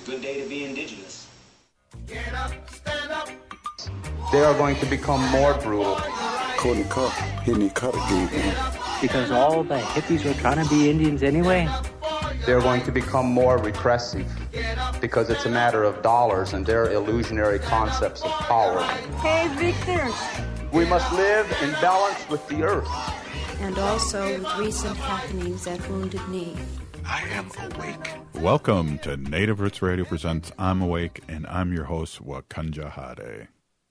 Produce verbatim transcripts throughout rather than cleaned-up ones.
good day to be indigenous. Get up, stand up. They are going to become more brutal. Courtney Cup, hitting Cutter gate, man. Because all the hippies were trying to be Indians anyway. They're going to become more repressive because it's a matter of dollars and their illusionary concepts of power. Hey, Victor. We must live in balance with the earth. And also with recent happenings at Wounded Knee. I am awake. Welcome to Native Roots Radio Presents I'm Awake, and I'm your host, Wakanja Hade.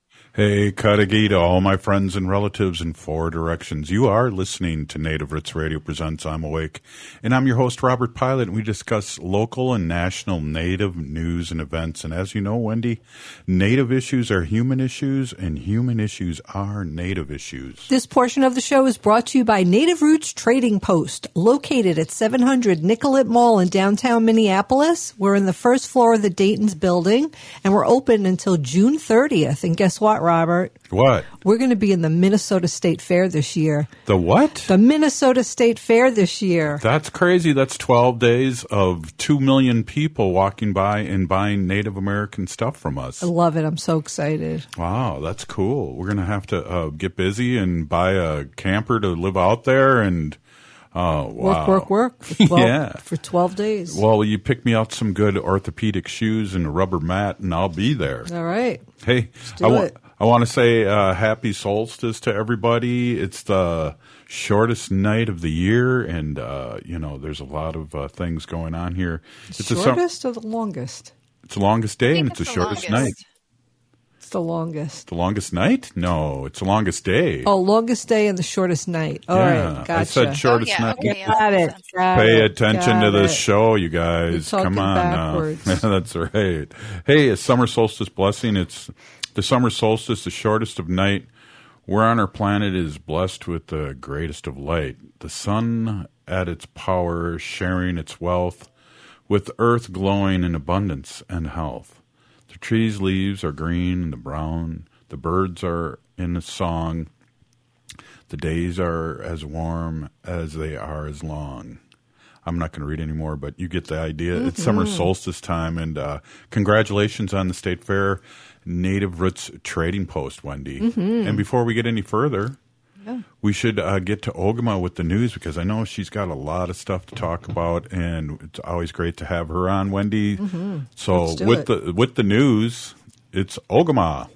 Hey, Kadagi to all my friends and relatives in four directions. You are listening to Native Roots Radio Presents I'm Awake, and I'm your host, Robert Pilot, and we discuss local and national Native news and events. And as you know, Wendy, Native issues are human issues, and human issues are Native issues. This portion of the show is brought to you by Native Roots Trading Post, located at seven hundred Nicollet Mall in downtown Minneapolis. We're in the first floor of the Dayton's building, and we're open until June thirtieth. And guess what, Robert? What? We're going to be in the Minnesota State Fair this year. The what? The Minnesota State Fair this year. That's crazy. That's twelve days of two million people walking by and buying Native American stuff from us. I love it. I'm so excited. Wow, that's cool. We're going to have to uh, get busy and buy a camper to live out there and oh, wow. Work, work, work for twelve, yeah. for twelve days. Well, you pick me out some good orthopedic shoes and a rubber mat, and I'll be there. All right. Hey, Let's do I, wa- it. I want to say uh, happy solstice to everybody. It's the shortest night of the year, and, uh, you know, there's a lot of uh, things going on here. It's it's the shortest a, or the longest? It's the longest day, and it's, it's the shortest longest. night. It's the longest. The longest night? No, it's the longest day. Oh, longest day and the shortest night. All yeah, right, gotcha. I said shortest oh, yeah, night. okay, Got it. Got Pay it, attention got to this it. show, you guys. You're Come talking on backwards. now. That's right. Hey, it's summer solstice blessing. It's the summer solstice, the shortest of night. We're on our planet is blessed with the greatest of light. The sun at its power, sharing its wealth, with earth glowing in abundance and health. The trees' leaves are green and the brown. The birds are in a song. The days are as warm as they are as long. I'm not going to read anymore, but you get the idea. Mm-hmm. It's summer solstice time, and uh, congratulations on the State Fair Native Roots Trading Post, Wendy. Mm-hmm. And before we get any further, yeah. we should uh, get to Ogama with the news, because I know she's got a lot of stuff to talk about, and it's always great to have her on, Wendy. Mm-hmm. So with it. the with the news, it's Ogama.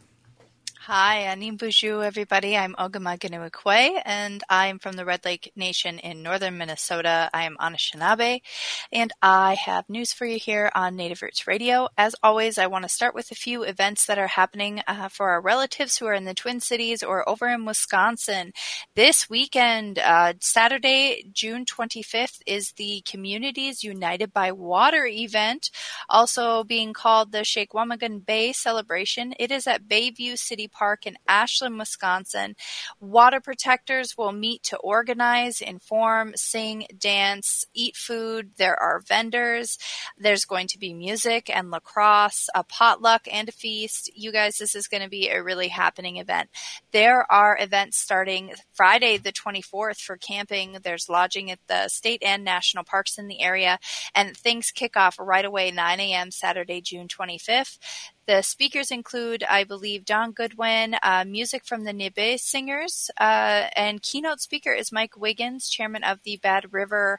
Hi, Anim Buju, everybody. I'm Ogama Ganuikwe, and I'm from the Red Lake Nation in northern Minnesota. I am Anishinaabe, and I have news for you here on Native Roots Radio. As always, I want to start with a few events that are happening uh, for our relatives who are in the Twin Cities or over in Wisconsin. This weekend, uh, Saturday, June twenty-fifth, is the Communities United by Water event, also being called the Shakewamagon Bay Celebration. It is at Bayview City Park in Ashland, Wisconsin. Water protectors will meet to organize, inform, sing, dance, eat food. There are vendors. There's going to be music and lacrosse, a potluck, and a feast. You guys, this is going to be a really happening event. There are events starting Friday the twenty-fourth for camping. There's lodging at the state and national parks in the area, and things kick off right away, nine a.m. Saturday, June twenty-fifth. The speakers include, I believe, Don Goodwin, uh, music from the Nibe Singers, uh, and keynote speaker is Mike Wiggins, chairman of the Bad River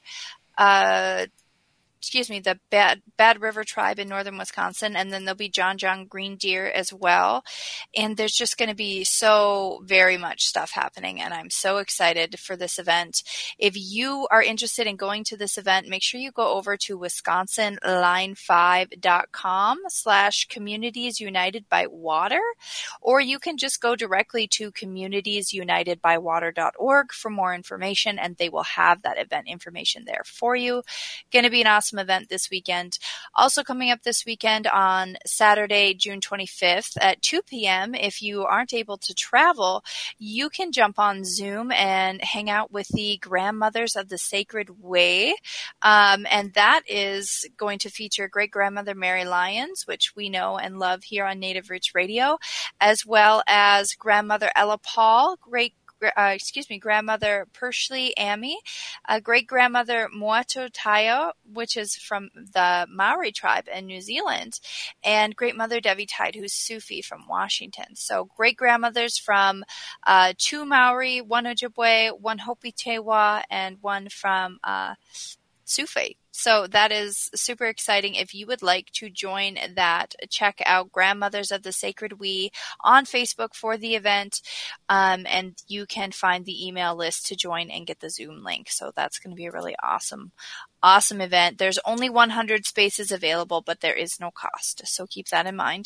uh excuse me, the Bad, Bad River Tribe in northern Wisconsin, and then there'll be John John Green Deer as well. And there's just going to be so very much stuff happening, and I'm so excited for this event. If you are interested in going to this event, make sure you go over to wisconsin line five dot com slash Communities United by Water, or you can just go directly to communities united by water dot org for more information, and they will have that event information there for you. Going to be an awesome event this weekend. Also coming up this weekend on Saturday, June twenty-fifth at two p.m. If you aren't able to travel, you can jump on Zoom and hang out with the grandmothers of the Sacred Way. Um, and that is going to feature great-grandmother Mary Lyons, which we know and love here on Native Roots Radio, as well as grandmother Ella Paul, great uh, excuse me, grandmother Pershli Ami, uh, great-grandmother Moato Tayo, which is from the Maori tribe in New Zealand, and great-mother Devi Tide, who's Sufi from Washington. So great-grandmothers from uh, two Maori, one Ojibwe, one Hopi Tewa, and one from uh, Sufi. So that is super exciting. If you would like to join that, check out Grandmothers of the Sacred We on Facebook for the event, um, and you can find the email list to join and get the Zoom link. So that's going to be a really awesome, awesome event. There's only one hundred spaces available, but there is no cost. So keep that in mind.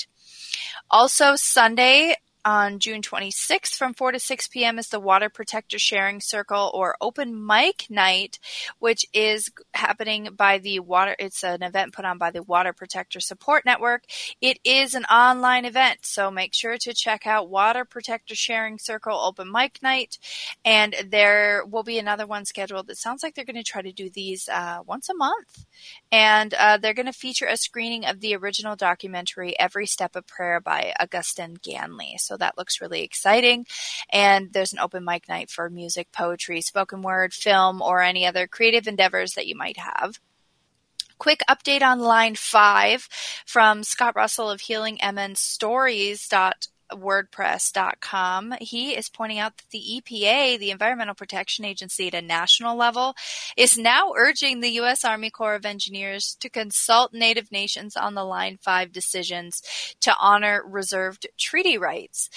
Also, Sunday, on June twenty-sixth from four to six p.m. is the Water Protector Sharing Circle or Open Mic Night, which is happening by the Water. It's an event put on by the Water Protector Support Network. It is an online event, so make sure to check out Water Protector Sharing Circle Open Mic Night. And there will be another one scheduled. It sounds like they're going to try to do these uh, once a month. And uh, they're going to feature a screening of the original documentary, Every Step of Prayer by Augustin Ganley. So that looks really exciting. And there's an open mic night for music, poetry, spoken word, film, or any other creative endeavors that you might have. Quick update on line five from Scott Russell of healing m n stories dot wordpress dot com. He is pointing out that the E P A, the Environmental Protection Agency at a national level, is now urging the U S Army Corps of Engineers to consult Native nations on the Line five decisions to honor reserved treaty rights.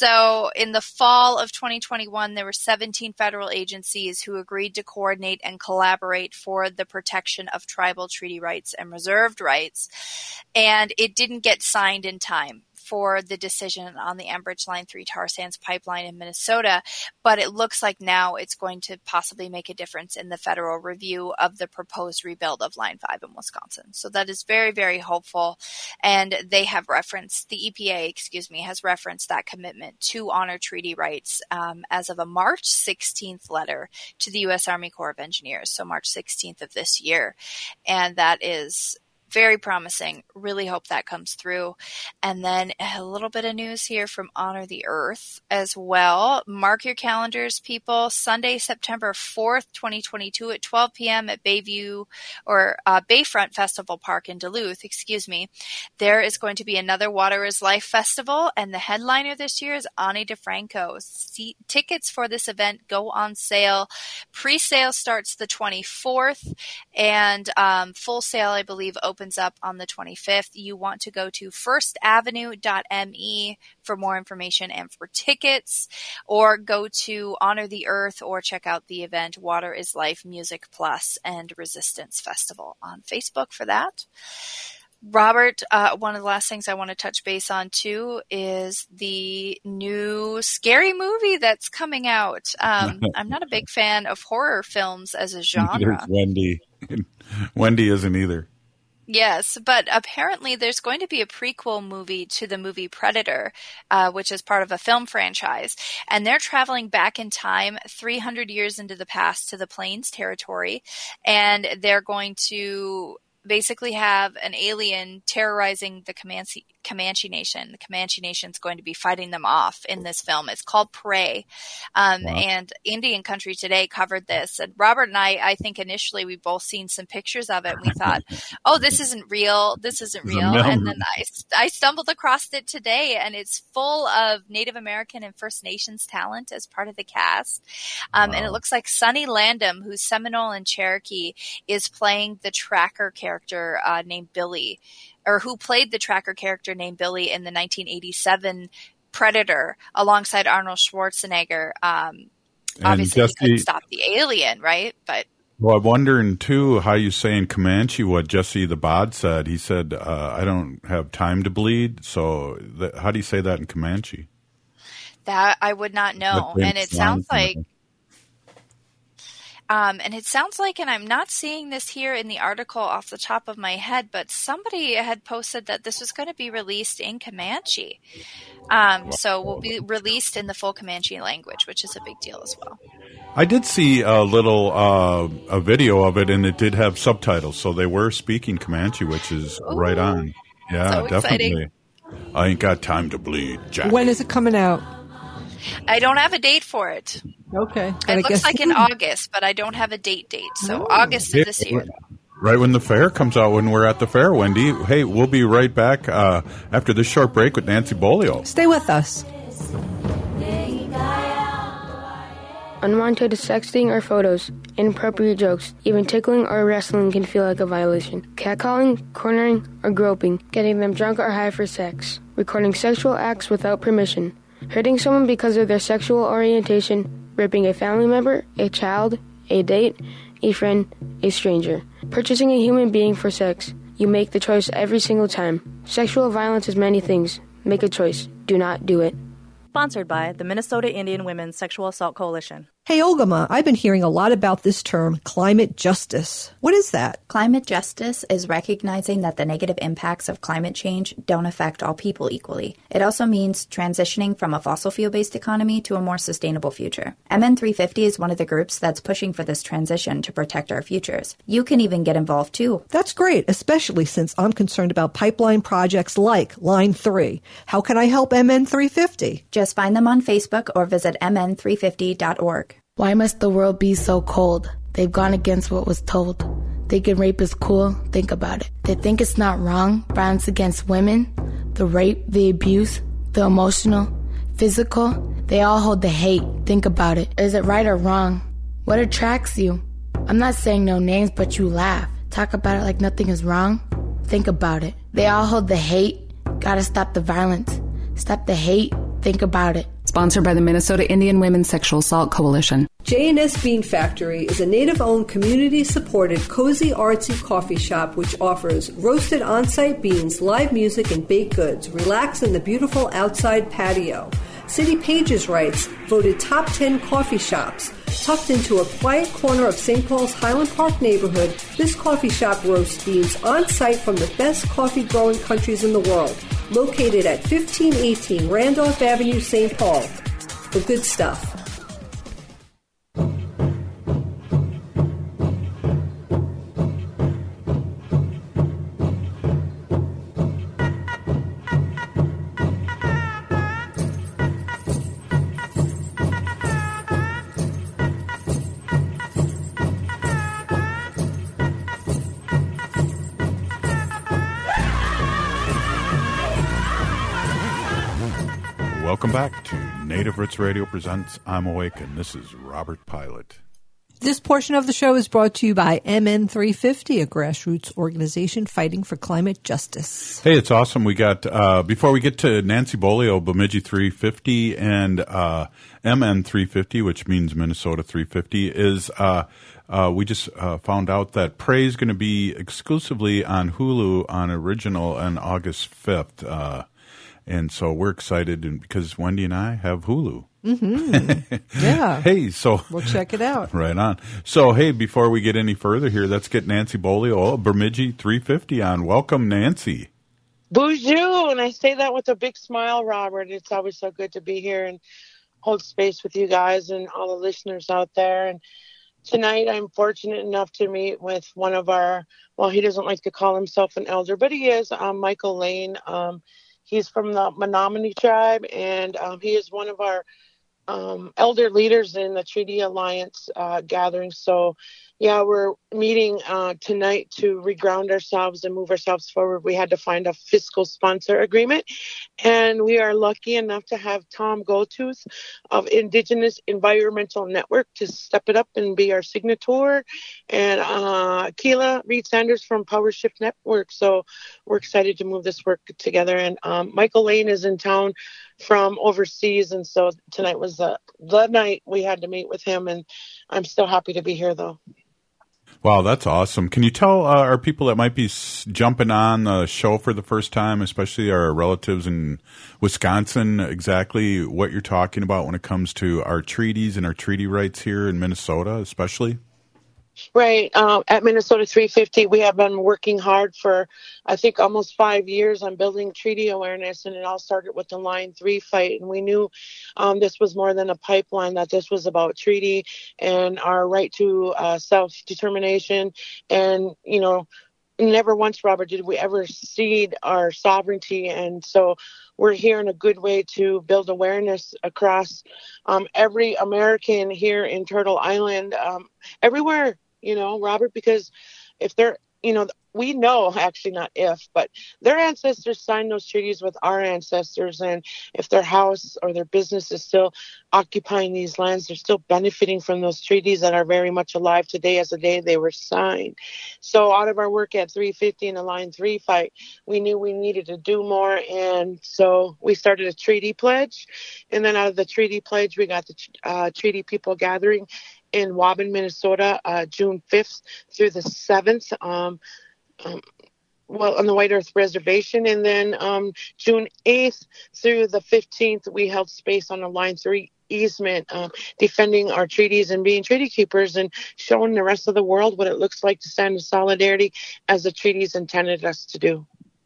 So in the fall of twenty twenty-one, there were seventeen federal agencies who agreed to coordinate and collaborate for the protection of tribal treaty rights and reserved rights. And it didn't get signed in time for the decision on the Enbridge Line three tar sands pipeline in Minnesota, but it looks like now it's going to possibly make a difference in the federal review of the proposed rebuild of Line five in Wisconsin. So that is very, very hopeful, and they have referenced, the E P A, excuse me, has referenced that commitment to honor treaty rights um, as of a March sixteenth letter to the U S Army Corps of Engineers, so March sixteenth of this year, and that is very promising. Really hope that comes through. And then a little bit of news here from Honor the Earth as well. Mark your calendars, people. Sunday, September fourth, twenty twenty-two at twelve p.m. at Bayview or uh, Bayfront Festival Park in Duluth, excuse me. There is going to be another Water is Life festival, and the headliner this year is Ani DeFranco. See, tickets for this event go on sale. Pre-sale starts the twenty-fourth, and um, full sale, I believe, opens opens up on the twenty-fifth. You want to go to first avenue dot m e for more information and for tickets, or go to Honor the Earth or check out the event Water is Life Music Plus and Resistance Festival on Facebook for that. Robert, uh, one of the last things I want to touch base on too is the new scary movie that's coming out. Um, I'm not a big fan of horror films as a genre. Wendy. Wendy isn't either. Yes, but apparently there's going to be a prequel movie to the movie Predator, uh, which is part of a film franchise. And they're traveling back in time three hundred years into the past to the Plains territory. And they're going to basically have an alien terrorizing the Comanche, Comanche Nation. The Comanche Nation is going to be fighting them off in this film. It's called Prey. Um, wow. And Indian Country Today covered this. And Robert and I, I think initially we both seen some pictures of it. And we thought, oh, this isn't real. This isn't real. And then I, I stumbled across it today, and it's full of Native American and First Nations talent as part of the cast. Um, wow. And it looks like Sonny Landham, who's Seminole and Cherokee, is playing the tracker character. character uh, named Billy, or who played the tracker character named Billy in the nineteen eighty-seven Predator alongside Arnold Schwarzenegger. Um, obviously, Jesse, he couldn't stop the alien, right? But well, I'm wondering too how you say in Comanche what Jesse the Bod said. He said, uh, "I don't have time to bleed." So, th- how do you say that in Comanche? That I would not know, and it sounds like. Um, and it sounds like, and I'm not seeing this here in the article off the top of my head, but somebody had posted that this was going to be released in Comanche. Um, so will be released in the full Comanche language, which is a big deal as well. I did see a little uh, a video of it, and it did have subtitles, so they were speaking Comanche, which is Ooh, right on. Yeah, so definitely. I ain't got time to bleed, Jack. When is it coming out? I don't have a date for it. Okay. It looks like in August, but I don't have a date date. So August of this year. Right when the fair comes out, when we're at the fair, Wendy. Hey, we'll be right back uh, after this short break with Nancy Bolio. Stay with us. Unwanted sexting or photos, inappropriate jokes, even tickling or wrestling can feel like a violation. Catcalling, cornering, or groping, getting them drunk or high for sex, recording sexual acts without permission, hurting someone because of their sexual orientation, raping a family member, a child, a date, a friend, a stranger, purchasing a human being for sex. You make the choice every single time. Sexual violence is many things. Make a choice. Do not do it. Sponsored by the Minnesota Indian Women's Sexual Assault Coalition. Hey, Ogama, I've been hearing a lot about this term, climate justice. What is that? Climate justice is recognizing that the negative impacts of climate change don't affect all people equally. It also means transitioning from a fossil fuel-based economy to a more sustainable future. M N three fifty is one of the groups that's pushing for this transition to protect our futures. You can even get involved too. That's great, especially since I'm concerned about pipeline projects like Line three. How can I help M N three fifty? Just find them on Facebook or visit M N three fifty dot org. Why must the world be so cold? They've gone against what was told. Thinking rape is cool? Think about it. They think it's not wrong. Violence against women, the rape, the abuse, the emotional, physical, they all hold the hate. Think about it. Is it right or wrong? What attracts you? I'm not saying no names, but you laugh. Talk about it like nothing is wrong. Think about it. They all hold the hate. Gotta stop the violence. Stop the hate. Think about it. Sponsored by the Minnesota Indian Women's Sexual Assault Coalition. J and S Bean Factory is a native-owned, community-supported, cozy, artsy coffee shop which offers roasted on-site beans, live music, and baked goods. Relax in the beautiful outside patio. City Pages writes, voted top ten coffee shops. Tucked into a quiet corner of Saint Paul's Highland Park neighborhood, this coffee shop roasts beans on-site from the best coffee-growing countries in the world. Located at fifteen eighteen Randolph Avenue, Saint Paul. The good stuff. Welcome back to Native Roots Radio presents I'm Awake, and this is Robert Pilot. This portion of the show is brought to you by M N three fifty, a grassroots organization fighting for climate justice. Hey, it's awesome. We got, uh, before we get to Nancy Bolio, Bemidji three fifty, and uh, M N three fifty, which means Minnesota three fifty, is uh, uh, we just uh, found out that Prey is going to be exclusively on Hulu on original on August fifth. Uh, and so we're excited because Wendy and I have Hulu. Mm-hmm. Yeah. Hey, so we'll check it out. Right on. So, hey, before we get any further here, let's get Nancy Bolio, Bemidji three fifty on. Welcome, Nancy. Bonjour, and I say that with a big smile, Robert. It's always so good to be here and hold space with you guys and all the listeners out there. And tonight I'm fortunate enough to meet with one of our, well, he doesn't like to call himself an elder, but he is, um, Michael Lane. Um, he's from the Menominee tribe, and um, he is one of our Um, elder leaders in the Treaty Alliance uh, gathering. So, yeah, we're meeting uh, tonight to reground ourselves and move ourselves forward. We had to find a fiscal sponsor agreement, and we are lucky enough to have Tom Goldtooth of Indigenous Environmental Network to step it up and be our signator, and uh, Keela Reed Sanders from Power Shift Network. So we're excited to move this work together. And um, Michael Lane is in town from overseas, and so tonight was the, the night we had to meet with him, and I'm still happy to be here, though. Wow, that's awesome. Can you tell uh, our people that might be s- jumping on the show for the first time, especially our relatives in Wisconsin, exactly what you're talking about when it comes to our treaties and our treaty rights here in Minnesota, especially? Right. Um, at Minnesota three fifty, we have been working hard for, I think, almost five years on building treaty awareness, and it all started with the Line three fight. And we knew um, this was more than a pipeline, that this was about treaty and our right to uh, self-determination and, you know, never once, Robert, did we ever cede our sovereignty. And so we're here in a good way to build awareness across um, every American here in Turtle Island, um, everywhere, you know, Robert, because if they're, you know, we know, actually not if, but their ancestors signed those treaties with our ancestors. And if their house or their business is still occupying these lands, they're still benefiting from those treaties that are very much alive today as the day they were signed. So out of our work at three fifty and the Line three fight, we knew we needed to do more. And so we started a treaty pledge. And then out of the treaty pledge, we got the uh, Treaty People Gathering in Waubun, Minnesota, uh, June fifth through the seventh. Um, Um, well, on the White Earth Reservation. And then um, June eighth through the fifteenth, we held space on the Line three easement, um, defending our treaties and being treaty keepers and showing the rest of the world what it looks like to stand in solidarity as the treaties intended us to do.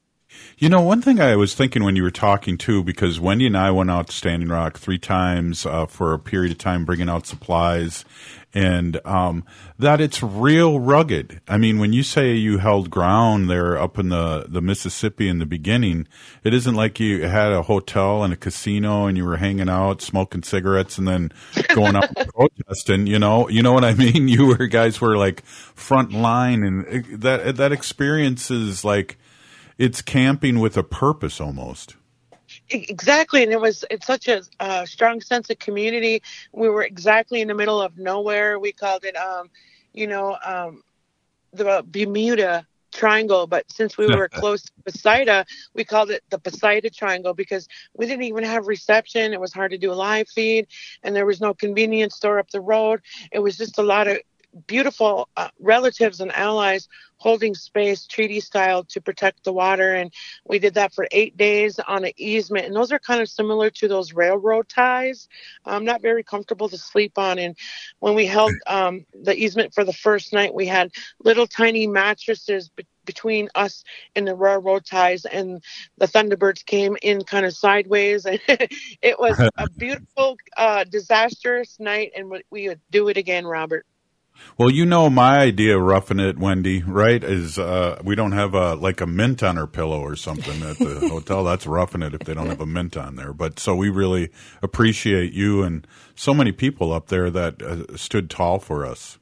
You know, one thing I was thinking when you were talking, too, because Wendy and I went out to Standing Rock three times uh, for a period of time bringing out supplies, and um, that it's real rugged. I mean, when you say you held ground there up in the, the Mississippi in the beginning, it isn't like you had a hotel and a casino and you were hanging out, smoking cigarettes, and then going out and protesting, you know? You know what I mean? You were guys were like front line, and that that experience is like, it's camping with a purpose almost. Exactly. And it was, it's such a uh, strong sense of community. We were exactly in the middle of nowhere. We called it, um, you know, um, the Bermuda Triangle. But since we were close to Poseida, we called it the Poseida Triangle because we didn't even have reception. It was hard to do a live feed, and there was no convenience store up the road. It was just a lot of beautiful uh, relatives and allies holding space treaty style to protect the water. And we did that for eight days on an easement. And those are kind of similar to those railroad ties. Um, not very comfortable to sleep on. And when we held um, the easement for the first night, we had little tiny mattresses be- between us and the railroad ties, and the Thunderbirds came in kind of sideways. And it was a beautiful, uh, disastrous night, and we would do it again, Robert. Well, you know, my idea of roughing it, Wendy, right, is uh, we don't have a like a mint on our pillow or something at the hotel. That's roughing it if they don't have a mint on there. But so we really appreciate you and so many people up there that uh, stood tall for us.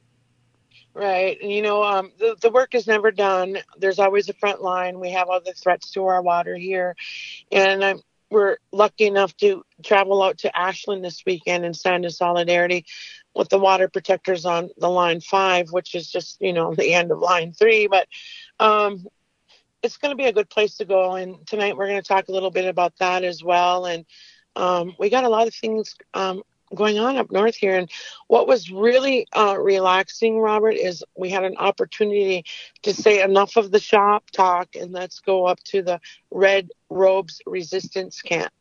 Right. And, you know, um, the, the work is never done. There's always a front line. We have other threats to our water here. And I'm we're lucky enough to travel out to Ashland this weekend and stand in solidarity with the water protectors on the Line five, which is just, you know, the end of Line three. But um, it's going to be a good place to go. And tonight we're going to talk a little bit about that as well. And um, we got a lot of things um, going on up north here. And what was really uh, relaxing, Robert, is we had an opportunity to say enough of the shop talk and let's go up to the Red Robes Resistance Camp.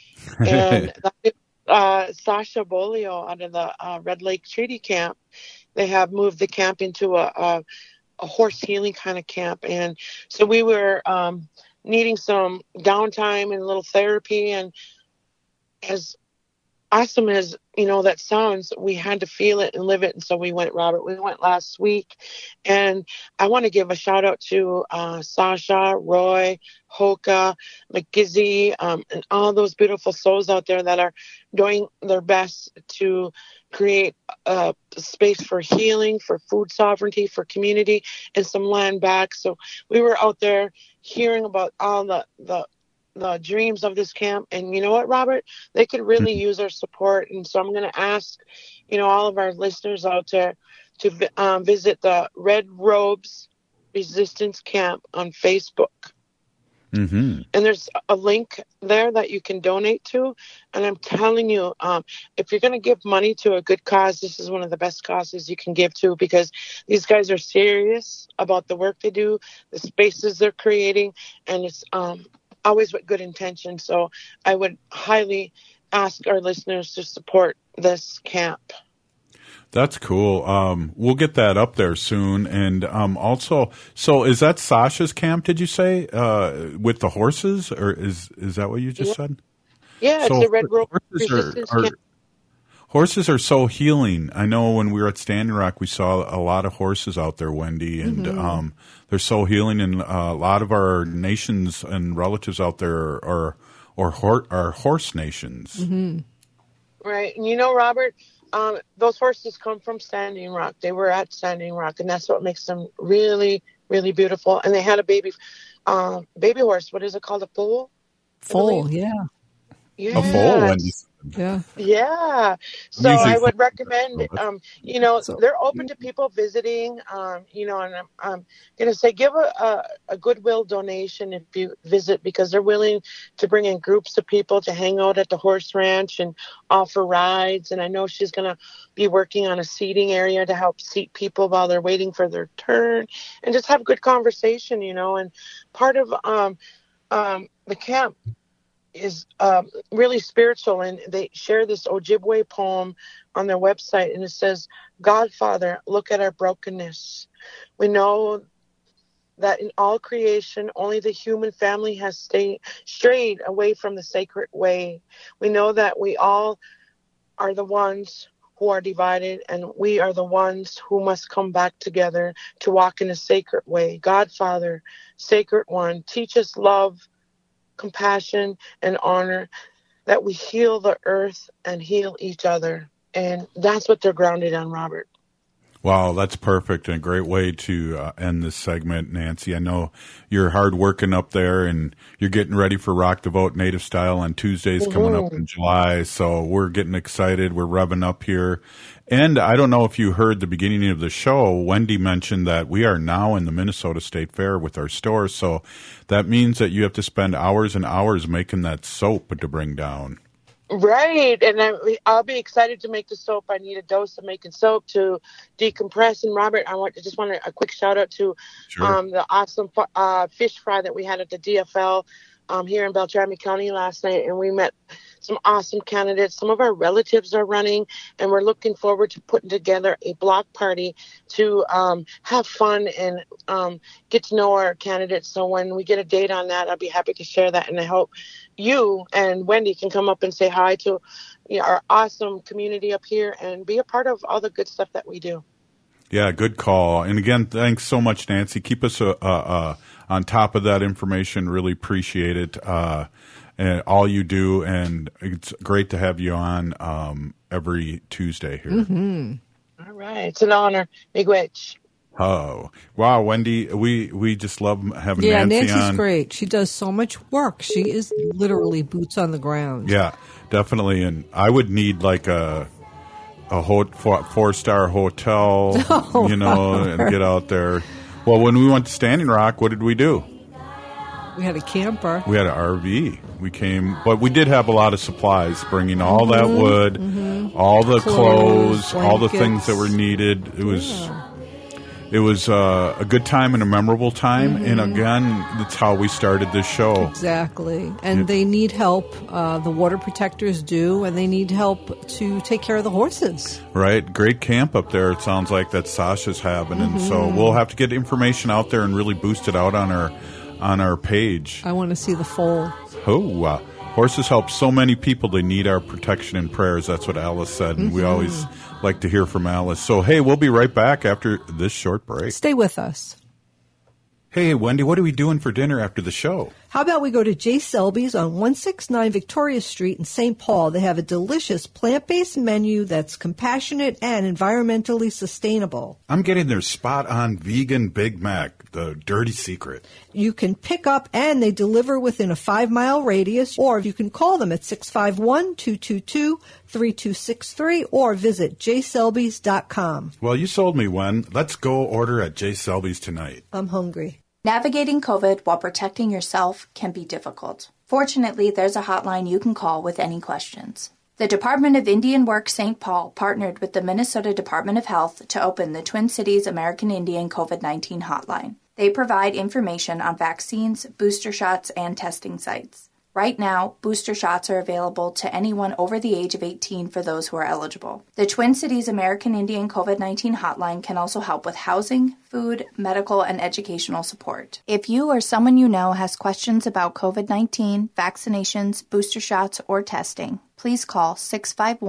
And that, uh, Sasha Bolio out of the uh, Red Lake Treaty Camp, they have moved the camp into a, a, a horse healing kind of camp. And so we were um, needing some downtime and a little therapy. And as awesome as, you know, that sounds, we had to feel it and live it. And so we went, Robert, we went last week. And I want to give a shout out to uh, Sasha, Roy, Hoka, McGizzy, um, and all those beautiful souls out there that are doing their best to create a space for healing, for food sovereignty, for community, and some land back. So we were out there hearing about all the, the the dreams of this camp. And you know what, Robert? They could really use our support. And so I'm going to ask, you know, all of our listeners out there to um, visit the Red Robes Resistance Camp on Facebook. Mm-hmm. And there's a link there that you can donate to. And I'm telling you, um, if you're going to give money to a good cause, this is one of the best causes you can give to, because these guys are serious about the work they do, the spaces they're creating, and it's um, always with good intention. So I would highly ask our listeners to support this camp. That's cool. Um, we'll get that up there soon. And um, also, so is that Sasha's camp, did you say, uh, with the horses? Or is is that what you just yeah. said? Yeah, so it's a Red Robe Resistance camp. horses are so healing. I know when we were at Standing Rock, we saw a lot of horses out there, Wendy, and Mhm. um, they're so healing. And uh, a lot of our nations and relatives out there are or hor- are horse nations. Mm-hmm. Right. And you know, Robert, um, those horses come from Standing Rock. They were at Standing Rock, and that's what makes them really, really beautiful. And they had a baby, uh, baby horse. What is it called? A foal? Foal, yeah. Yes. A foal, Wendy. Yeah. Yeah. So Usually- I would recommend, um, you know, they're open to people visiting, um, you know, and I'm, I'm going to say give a, a, a goodwill donation if you visit, because they're willing to bring in groups of people to hang out at the horse ranch and offer rides. And I know she's going to be working on a seating area to help seat people while they're waiting for their turn and just have good conversation, you know. And part of um, um, the camp is um, really spiritual, and they share this Ojibwe poem on their website, and it says, "Godfather, look at our brokenness. We know that in all creation, only the human family has stayed, strayed away from the sacred way. We know that we all are the ones who are divided, and we are the ones who must come back together to walk in a sacred way. Godfather, sacred one, teach us love, compassion, and honor, that we heal the earth and heal each other." And that's what they're grounded on, Robert. Wow, that's perfect and a great way to uh, end this segment, Nancy. I know you're hard working up there, and you're getting ready for Rock the Vote Native Style on Tuesdays Mm-hmm. coming up in July. So we're getting excited. We're revving up here. And I don't know if you heard the beginning of the show, Wendy mentioned that we are now in the Minnesota State Fair with our stores. So that means that you have to spend hours and hours making that soap to bring down. Right, and I, I'll be excited to make the soap. I need a dose of making soap to decompress. And Robert, I want to just want a, a quick shout out to Sure. um, the awesome uh, fish fry that we had at the D F L um, here in Beltrami County last night, and we met some awesome candidates. Some of our relatives are running, and we're looking forward to putting together a block party to um, have fun and um, get to know our candidates. So when we get a date on that, I'll be happy to share that, and I hope you and Wendy can come up and say hi to, you know, our awesome community up here and be a part of all the good stuff that we do. Yeah, good call. And again, thanks so much, Nancy. Keep us uh, uh, on top of that information. Really appreciate it. Uh, and all you do, and it's great to have you on um, every Tuesday here. Mm-hmm. All right. It's an honor. Miigwech. Oh, wow, Wendy, we, we just love having Yeah, Nancy Nancy's on. great. She does so much work. She is literally boots on the ground. Yeah, definitely. And I would need like a a ho- four, four-star hotel, Oh, you know, and get out there. Well, when we went to Standing Rock, what did we do? We had a camper. We had an R V. We came, but we did have a lot of supplies, bringing all that Mhm, wood, mhm. all the Clothes, clothes, all the blankets. things that were needed. It was, it was uh, a good time and a memorable time. And Mhm. again, that's how we started this show. Exactly. And Yeah. they need help. Uh, the water protectors do, and they need help to take care of the horses. Right, great camp up there. It sounds like that Sasha's having, and so Mhm. we'll have to get information out there and really boost it out on our on our page. I want to see the foal. Oh, uh, horses help so many people. They need our protection and prayers. That's what Alice said, and we Mhm. always like to hear from Alice. So, hey, we'll be right back after this short break. Stay with us. Hey, Wendy, what are we doing for dinner after the show? How about we go to J. Selby's on one sixty-nine Victoria Street in Saint Paul? They have a delicious plant-based menu that's compassionate and environmentally sustainable. I'm getting their spot-on vegan Big Mac, the dirty secret. You can pick up and they deliver within a five-mile radius, or you can call them at six five one, two two two, three two six three or visit j selbys dot com. Well, you sold me, Wen. Let's go order at J. Selby's tonight. I'm hungry. Navigating COVID while protecting yourself can be difficult. Fortunately, there's a hotline you can call with any questions. The Department of Indian Work Saint Paul partnered with the Minnesota Department of Health to open the Twin Cities American Indian COVID nineteen hotline. They provide information on vaccines, booster shots, and testing sites. Right now, booster shots are available to anyone over the age of eighteen for those who are eligible. The Twin Cities American Indian COVID nineteen hotline can also help with housing, food, medical, and educational support. If you or someone you know has questions about COVID nineteen, vaccinations, booster shots, or testing, please call six five one,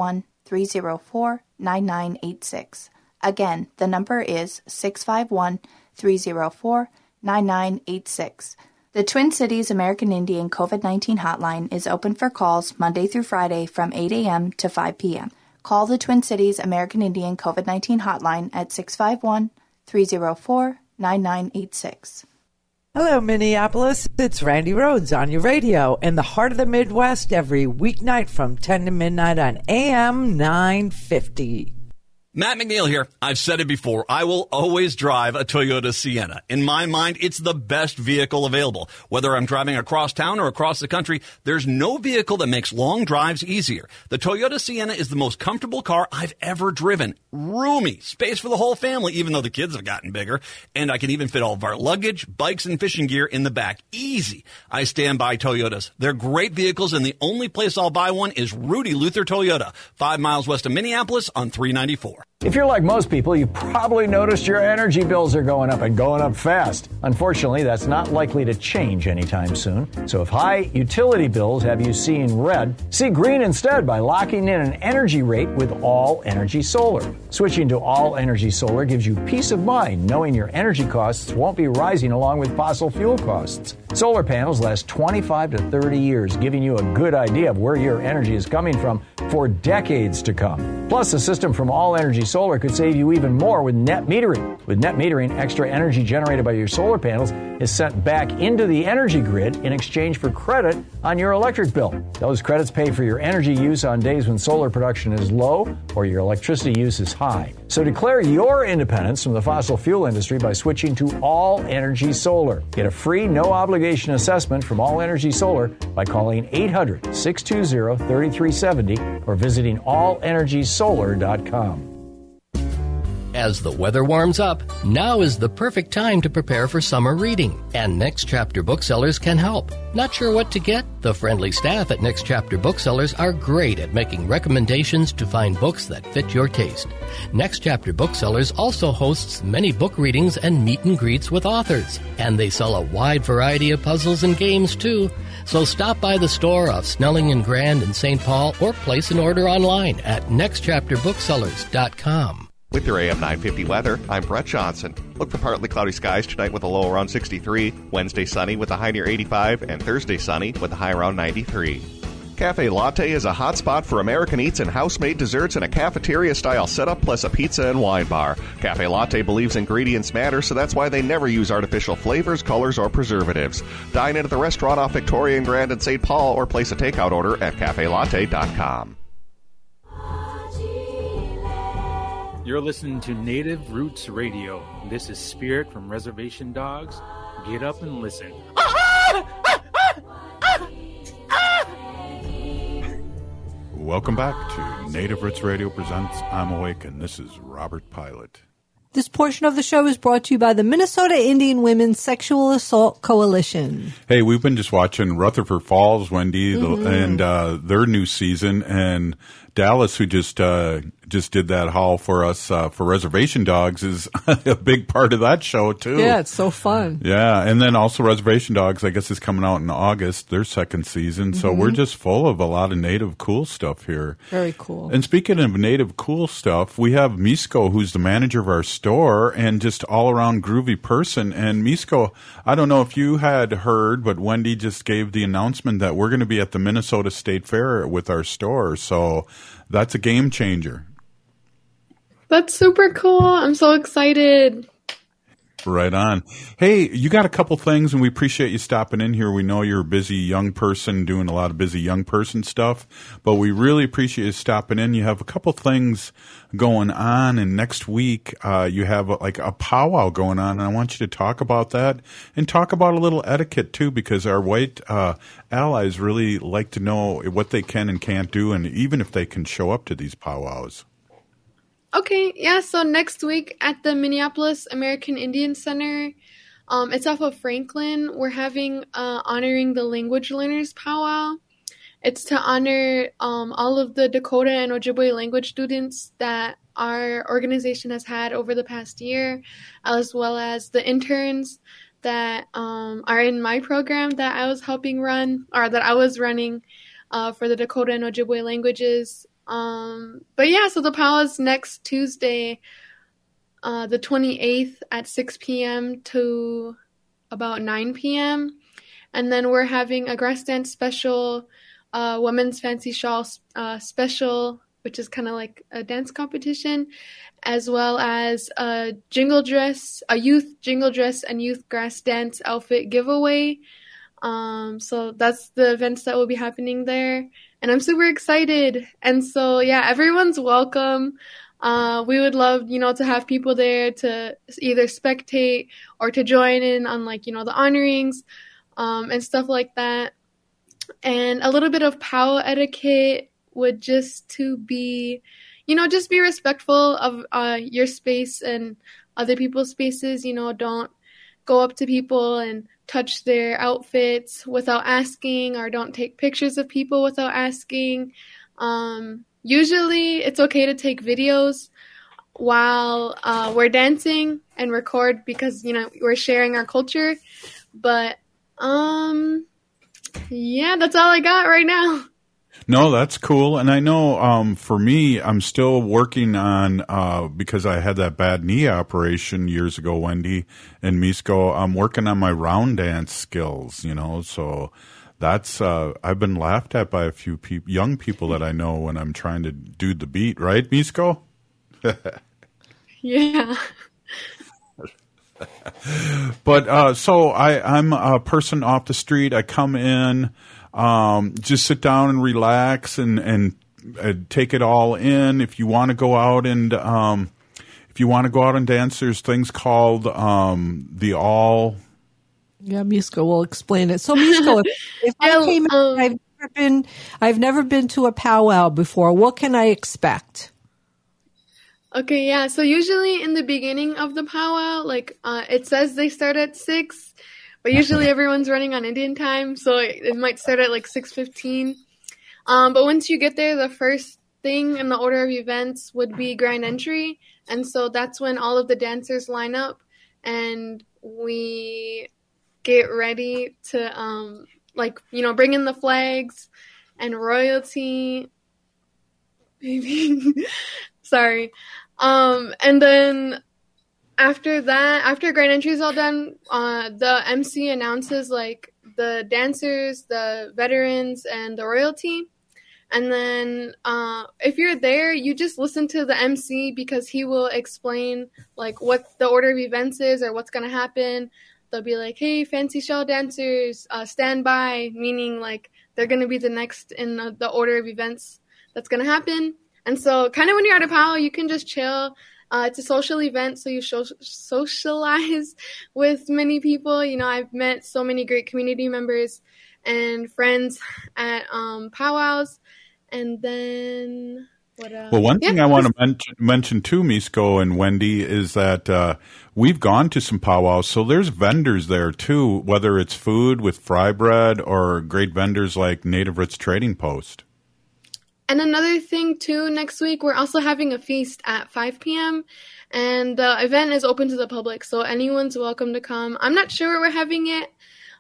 three zero four, nine nine eight six. Again, the number is six five one, three zero four, nine nine eight six. The Twin Cities American Indian COVID nineteen hotline is open for calls Monday through Friday from eight a.m. to five p.m. Call the Twin Cities American Indian COVID nineteen hotline at six five one, three zero four, nine nine eight six. Hello, Minneapolis. It's Randy Rhodes on your radio in the heart of the Midwest every weeknight from ten to midnight on A M nine fifty. Matt McNeil here. I've said it before. I will always drive a Toyota Sienna. In my mind, it's the best vehicle available. Whether I'm driving across town or across the country, there's no vehicle that makes long drives easier. The Toyota Sienna is the most comfortable car I've ever driven. Roomy, space for the whole family, even though the kids have gotten bigger. And I can even fit all of our luggage, bikes, and fishing gear in the back. Easy. I stand by Toyotas. They're great vehicles, and the only place I'll buy one is Rudy Luther Toyota, five miles west of Minneapolis on three ninety-four. If you're like most people, you've probably noticed your energy bills are going up and going up fast. Unfortunately, that's not likely to change anytime soon. So if high utility bills have you seeing red, see green instead by locking in an energy rate with All Energy Solar. Switching to All Energy Solar gives you peace of mind knowing your energy costs won't be rising along with fossil fuel costs. Solar panels last twenty-five to thirty years, giving you a good idea of where your energy is coming from for decades to come. Plus, the system from All Energy Solar could save you even more with net metering. With net metering, extra energy generated by your solar panels is sent back into the energy grid in exchange for credit on your electric bill. Those credits pay for your energy use on days when solar production is low or your electricity use is high. So declare your independence from the fossil fuel industry by switching to All Energy Solar. Get a free, no obligation assessment from All Energy Solar by calling eight hundred, six two zero, three three seven zero or visiting all energy solar dot com. As the weather warms up, now is the perfect time to prepare for summer reading, and Next Chapter Booksellers can help. Not sure what to get? The friendly staff at Next Chapter Booksellers are great at making recommendations to find books that fit your taste. Next Chapter Booksellers also hosts many book readings and meet and greets with authors, and they sell a wide variety of puzzles and games too. So stop by the store off Snelling and Grand in Saint Paul or place an order online at next chapter booksellers dot com. With your A M nine fifty weather, I'm Brett Johnson. Look for partly cloudy skies tonight with a low around sixty-three, Wednesday sunny with a high near eighty-five, and Thursday sunny with a high around ninety-three. Cafe Latte is a hot spot for American eats and house-made desserts in a cafeteria-style setup plus a pizza and wine bar. Cafe Latte believes ingredients matter, so that's why they never use artificial flavors, colors, or preservatives. Dine in at the restaurant off Victoria and Grand in Saint Paul or place a takeout order at cafe latte dot com. You're listening to Native Roots Radio. This is Spirit from Reservation Dogs. Get up and listen. Welcome back to Native Roots Radio presents I'm Awake, and this is Robert Pilot. This portion of the show is brought to you by the Minnesota Indian Women's Sexual Assault Coalition. Hey, we've been just watching Rutherford Falls, Wendy, Mm-hmm. the, and uh, their new season, and Dallas, who just uh, just did that haul for us uh, for Reservation Dogs, is a big part of that show too. Yeah, it's so fun. Yeah, and then also Reservation Dogs, I guess, is coming out in August, their second season. So Mm-hmm. we're just full of a lot of native cool stuff here. Very cool. And speaking of native cool stuff, we have Misko, who's the manager of our store and just all around groovy person. And Misko, I don't know if you had heard, but Wendy just gave the announcement that we're going to be at the Minnesota State Fair with our store. So that's a game changer. That's super cool. I'm so excited. Right on. Hey, you got a couple things, and we appreciate you stopping in here. We know you're a busy young person doing a lot of busy young person stuff, but we really appreciate you stopping in. You have a couple things going on, and next week uh, you have a, like a powwow going on, and I want you to talk about that and talk about a little etiquette too, because our white uh, allies really like to know what they can and can't do, and even if they can show up to these powwows. Okay, yeah, so next week at the Minneapolis American Indian Center, um, it's off of Franklin, we're having uh, Honoring the Language Learners powwow. It's to honor um, all of the Dakota and Ojibwe language students that our organization has had over the past year, as well as the interns that um, are in my program that I was helping run, or that I was running uh, for the Dakota and Ojibwe languages. Um, but yeah, so the powwow's next Tuesday, uh, the twenty-eighth at six p.m. to about nine p.m. And then we're having a grass dance special, uh, women's fancy shawl uh, special, which is kind of like a dance competition, as well as a jingle dress, a youth jingle dress and youth grass dance outfit giveaway. Um, so that's the events that will be happening there. And I'm super excited. And so, yeah, everyone's welcome. Uh, we would love, you know, to have people there to either spectate or to join in on, like, you know, the honorings, um, and stuff like that. And a little bit of powwow etiquette would just to be, you know, just be respectful of uh, your space and other people's spaces. You know, don't go up to people and touch their outfits without asking, or don't take pictures of people without asking. Um, usually it's okay to take videos while uh, we're dancing and record because, you know, we're sharing our culture. But um, yeah, that's all I got right now. No, that's cool. And I know um, for me, I'm still working on, uh, because I had that bad knee operation years ago, Wendy and Misko, I'm working on my round dance skills, you know, so that's, uh, I've been laughed at by a few peop- young people that I know when I'm trying to do the beat, right, Misko? Yeah. But uh, so I, I'm a person off the street. I come in, um, just sit down and relax and, and uh, take it all in. If you want to go out and um, if you want to go out and dance, there's things called um, the all. Yeah, Misko will explain it. So Misko, if, if I came in, um, I've never been, I've never been to a powwow before. What can I expect? Okay, yeah. So usually in the beginning of the powwow, like uh, it says they start at six, but usually everyone's running on Indian time, so it, it might start at like six fifteen. Um, but once you get there, the first thing in the order of events would be grand entry, and so that's when all of the dancers line up and we get ready to, um, like, you know, bring in the flags and royalty. Maybe. Sorry. Um, and then after that, after grand entry is all done, uh, the M C announces, like, the dancers, the veterans, and the royalty. And then uh, if you're there, you just listen to the M C because he will explain, like, what the order of events is or what's going to happen. They'll be like, hey, fancy shawl dancers, uh, stand by, meaning, like, they're going to be the next in the, the order of events that's going to happen. And so kind of when you're at a powwow, you can just chill. Uh, it's a social event, so you show, socialize with many people. You know, I've met so many great community members and friends at um, powwows. And then what else? Well, one yeah, thing I want to mention, mention too, Misko and Wendy, is that uh, we've gone to some powwows, so there's vendors there too, whether it's food with fry bread or great vendors like Native Roots Trading Post. And another thing, too, next week, we're also having a feast at five p.m., and the event is open to the public, so anyone's welcome to come. I'm not sure where we're having it,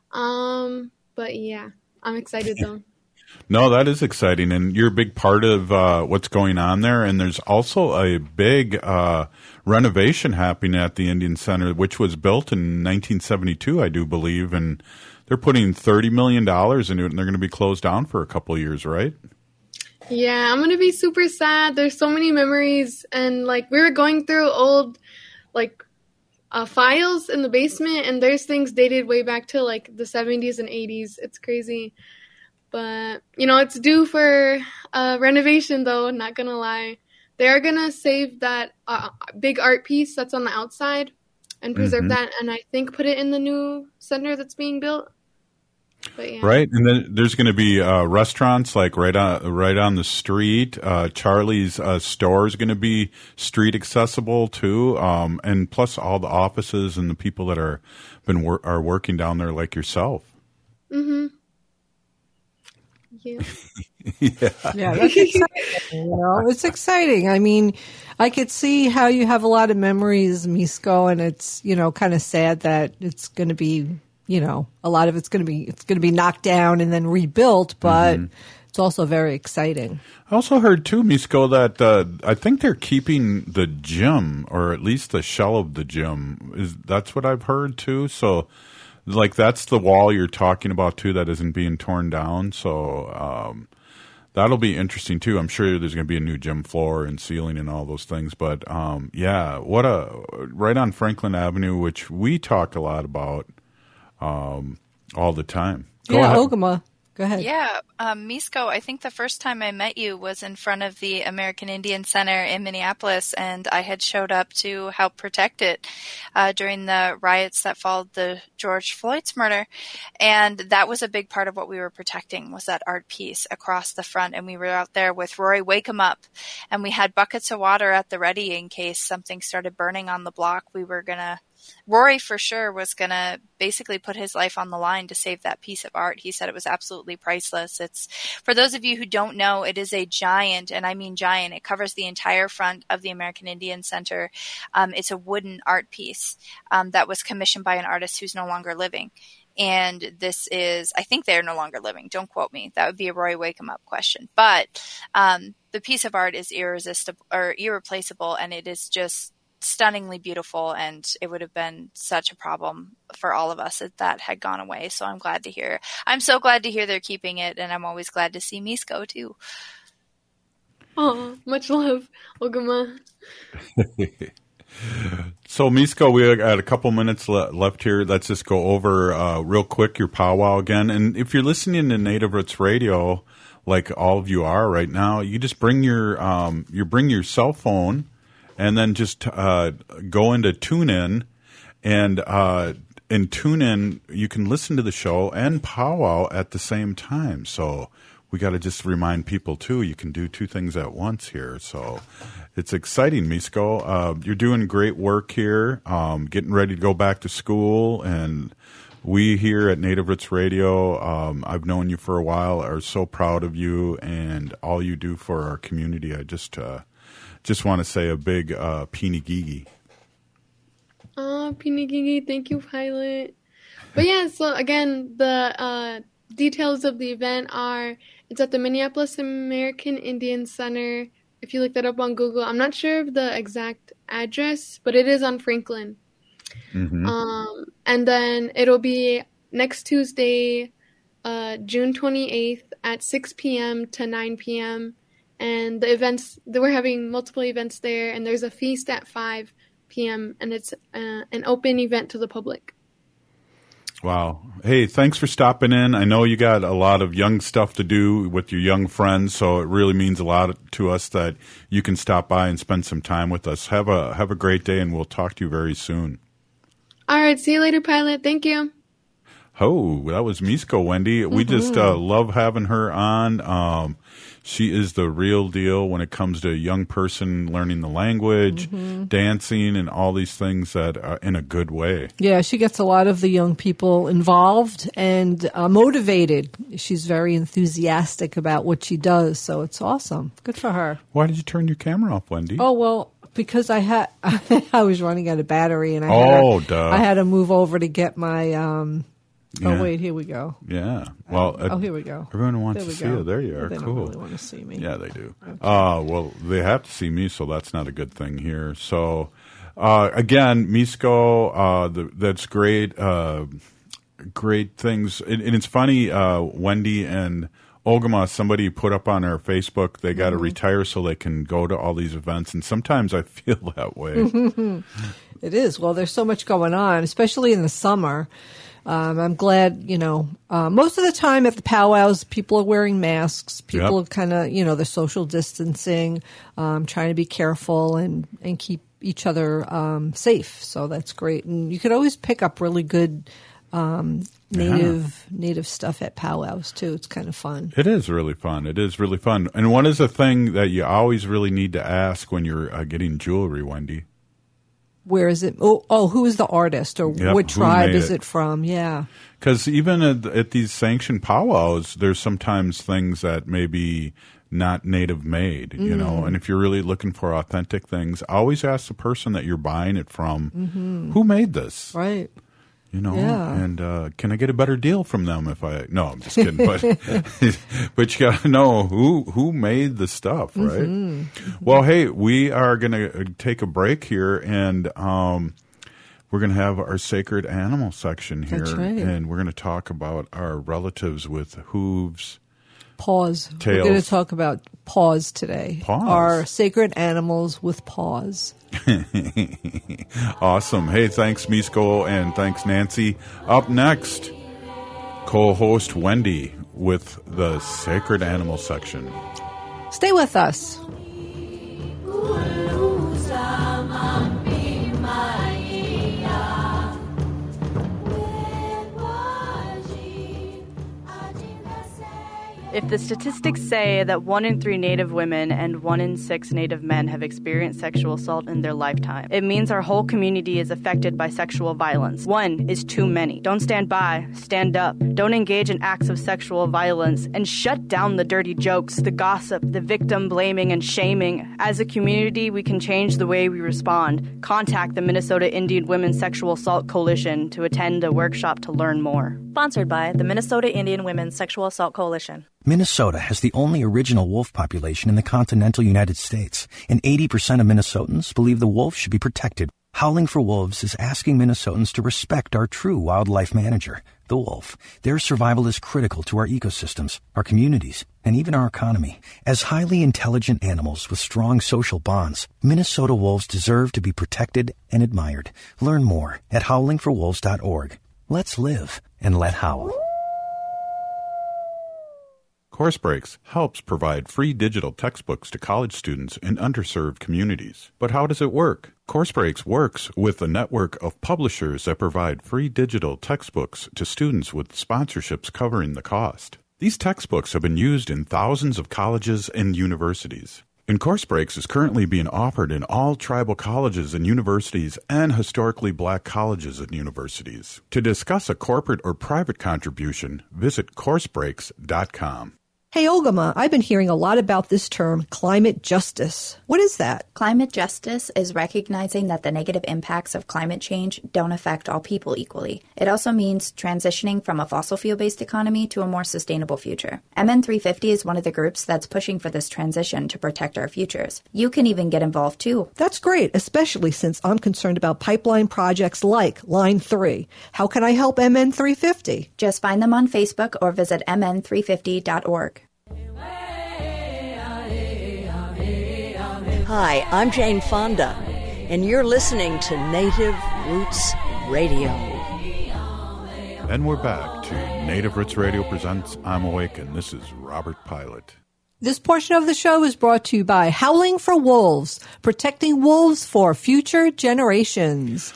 um, but yeah, I'm excited, though. No, that is exciting, and you're a big part of uh, what's going on there, and there's also a big uh, renovation happening at the Indian Center, which was built in nineteen seventy-two, I do believe, and they're putting thirty million dollars into it, and they're going to be closed down for a couple of years, right? Yeah, I'm going to be super sad. There's so many memories. And, like, we were going through old, like, uh, files in the basement, and there's things dated way back to, like, the seventies and eighties. It's crazy. But, you know, it's due for uh, renovation, though, not going to lie. They are going to save that uh, big art piece that's on the outside and preserve mm-hmm. that, and I think put it in the new center that's being built. But yeah. Right, and then there's going to be uh, restaurants like right on right on the street. Uh, Charlie's uh, store is going to be street accessible too, um, and plus all the offices and the people that are been wor- are working down there, like yourself. Mm-hmm. Yeah. yeah. Yeah, that's exciting. You know, it's exciting. I mean, I could see how you have a lot of memories, Misko, and it's, you know, kind of sad that it's going to be, you know, a lot of it's going to be it's going to be knocked down and then rebuilt. But mm-hmm. it's also very exciting. I also heard too, Misko, that uh, I think they're keeping the gym, or at least the shell of the gym. Is that's what I've heard too? So, like, that's the wall you're talking about too that isn't being torn down. So um, that'll be interesting too. I'm sure there's going to be a new gym floor and ceiling and all those things. But um, yeah, what a right on Franklin Avenue, which we talk a lot about um, all the time. Go yeah, ahead. Ogama. Go ahead. Yeah, um, Misko, I think the first time I met you was in front of the American Indian Center in Minneapolis, and I had showed up to help protect it uh, during the riots that followed the George Floyd's murder. And that was a big part of what we were protecting, was that art piece across the front. And we were out there with Rory Wake 'em Up, and we had buckets of water at the ready in case something started burning on the block. We were going to Rory for sure was going to basically put his life on the line to save that piece of art. He said it was absolutely priceless. It's, for those of you who don't know, it is a giant, and I mean giant. It covers the entire front of the American Indian Center. Um, it's a wooden art piece um, that was commissioned by an artist who's no longer living. And this is, I think they're no longer living. Don't quote me. That would be a Rory Wake 'em Up question. But um, the piece of art is irresistible or irreplaceable, and it is just stunningly beautiful, and it would have been such a problem for all of us if that had gone away. So I'm glad to hear. I'm so glad to hear they're keeping it, and I'm always glad to see Misko too. Oh, much love, Ogama. So, Misko, we got a couple minutes le- left here. Let's just go over uh, real quick your powwow again. And if you're listening to Native Roots Radio, like all of you are right now, you just bring your um, you bring your cell phone. And then just uh, go into TuneIn, and uh, in TuneIn you can listen to the show and powwow at the same time. So we got to just remind people too, you can do two things at once here. So it's exciting, Misko. Uh, you're doing great work here, um, getting ready to go back to school, and we here at Native Roots Radio, um, I've known you for a while, are so proud of you and all you do for our community. I just uh, Just want to say a big uh, Pinigigi. Oh, Pinigigi, thank you, Pilot. But yeah, so again, the uh, details of the event are, it's at the Minneapolis American Indian Center. If you look that up on Google, I'm not sure of the exact address, but it is on Franklin. Mm-hmm. Um, and then it'll be next Tuesday, uh, June twenty-eighth at six p.m. to nine p.m. And the events, we're having multiple events there, and there's a feast at five p.m., and it's uh, an open event to the public. Wow. Hey, thanks for stopping in. I know you got a lot of young stuff to do with your young friends, so it really means a lot to us that you can stop by and spend some time with us. Have a have a great day, and we'll talk to you very soon. All right. See you later, Pilot. Thank you. Oh, that was Misko, Wendy. We mm-hmm. just uh, love having her on. Um, she is the real deal when it comes to a young person learning the language, mm-hmm. dancing, and all these things that are in a good way. Yeah, she gets a lot of the young people involved and uh, motivated. She's very enthusiastic about what she does, so it's awesome. Good for her. Why did you turn your camera off, Wendy? Oh, well, because I had I was running out of battery, and I oh, had to, duh. I had to move over to get my. Um, Yeah. Oh, wait, here we go. Yeah. Well, um, oh, here we go. Everyone wants to see go. you. There you are. They cool. don't really want to see me. Yeah, they do. Okay. Uh, well, they have to see me, so that's not a good thing here. So, uh, again, Misko, uh, the, that's great. Uh, great things. And, and it's funny, uh, Wendy and Ogama, somebody put up on our Facebook, they got to mm-hmm. retire so they can go to all these events. And sometimes I feel that way. It is. Well, there's so much going on, especially in the summer. Um, I'm glad, you know, uh, most of the time at the powwows, people are wearing masks. People Yep. are kind of, you know, they're social distancing, um, trying to be careful and, and keep each other um, safe. So that's great. And you could always pick up really good um, native yeah. native stuff at powwows, too. It's kind of fun. It is really fun. It is really fun. And what is a thing that you always really need to ask when you're uh, getting jewelry, Wendy? Where is it? Oh, oh, who is the artist, or Yep, what tribe is it? it from? Yeah. Because even at, at these sanctioned powwows, there's sometimes things that may be not native made, you Mm. know. And if you're really looking for authentic things, always ask the person that you're buying it from, Mhm. who made this? Right. You know, Yeah. and uh, can I get a better deal from them if I? No, I'm just kidding. But but you got to know who who made the stuff, right? Mhm. Well, hey, we are going to take a break here, and um, we're going to have our sacred animal section here, That's right. and we're going to talk about our relatives with hooves. Paws. Tails. We're going to talk about paws today. Paws. Our sacred animals with paws. Awesome. Hey, thanks, Misko, and thanks, Nancy. Up next, co-host Wendy with the Sacred Animal section. Stay with us. If the statistics say that one in three Native women and one in six Native men have experienced sexual assault in their lifetime, it means our whole community is affected by sexual violence. One is too many. Don't stand by. Stand up. Don't engage in acts of sexual violence, and shut down the dirty jokes, the gossip, the victim blaming and shaming. As a community, we can change the way we respond. Contact the Minnesota Indian Women's Sexual Assault Coalition to attend a workshop to learn more. Sponsored by the Minnesota Indian Women's Sexual Assault Coalition. Minnesota has the only original wolf population in the continental United States, and eighty percent of Minnesotans believe the wolf should be protected. Howling for Wolves is asking Minnesotans to respect our true wildlife manager, the wolf. Their survival is critical to our ecosystems, our communities, and even our economy. As highly intelligent animals with strong social bonds, Minnesota wolves deserve to be protected and admired. Learn more at howling for wolves dot org. Let's live and let howl. Course Breaks helps provide free digital textbooks to college students in underserved communities. But how does it work? Course Breaks works with a network of publishers that provide free digital textbooks to students with sponsorships covering the cost. These textbooks have been used in thousands of colleges and universities. And Course Breaks is currently being offered in all tribal colleges and universities and historically black colleges and universities. To discuss a corporate or private contribution, visit course breaks dot com. Hey, Ogama, I've been hearing a lot about this term, climate justice. What is that? Climate justice is recognizing that the negative impacts of climate change don't affect all people equally. It also means transitioning from a fossil fuel-based economy to a more sustainable future. M N three fifty is one of the groups that's pushing for this transition to protect our futures. You can even get involved too. That's great, especially since I'm concerned about pipeline projects like Line three. How can I help M N three fifty? Just find them on Facebook or visit m n three fifty dot org. Hi, I'm Jane Fonda, and you're listening to Native Roots Radio. And we're back to Native Roots Radio presents I'm Awake, and this is Robert Pilot. This portion of the show is brought to you by Howling for Wolves, protecting wolves for future generations.